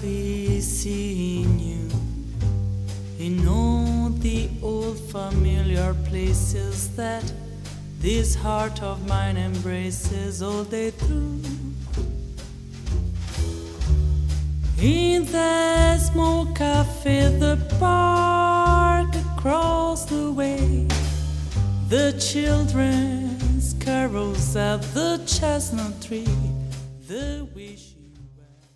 happy seeing you in all the old familiar places that this heart of mine embraces all day through. In the small cafe, the park across the way, the children's carols at the chestnut tree, the wish